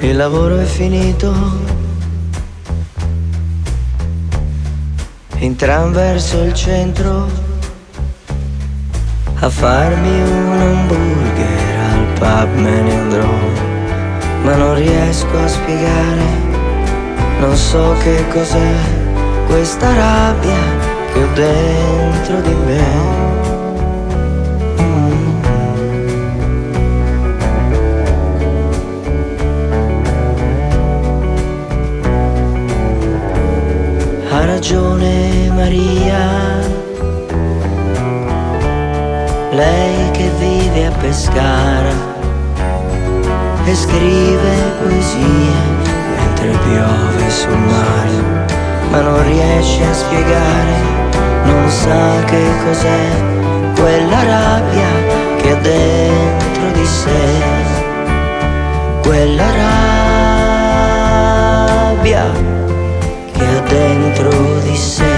Il lavoro è finito, in tram verso il centro a farmi un hamburger, al pub me ne andrò, ma non riesco a spiegare, non so che cos'è questa rabbia che ho dentro di me. Ha ragione Maria, lei che vive a Pescara e scrive poesie mentre piove sul mare, ma non riesce a spiegare, non sa che cos'è quella rabbia che ha dentro di sé, quella rabbia che ha dentro di sé.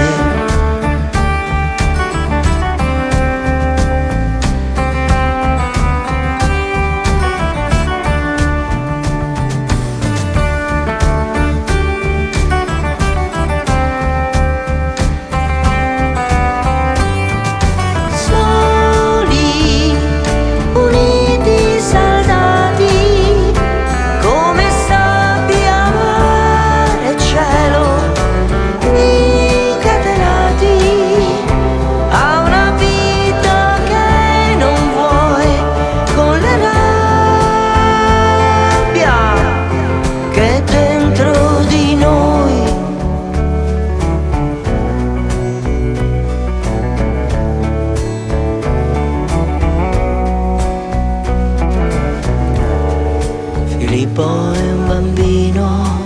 Filippo è un bambino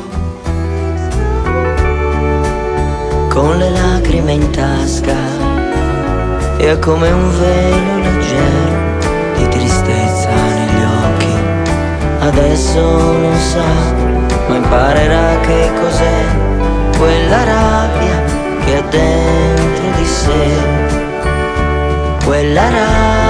con le lacrime in tasca e ha come un velo leggero di tristezza negli occhi. Adesso non sa, ma imparerà che cos'è quella rabbia che ha dentro di sé, quella rabbia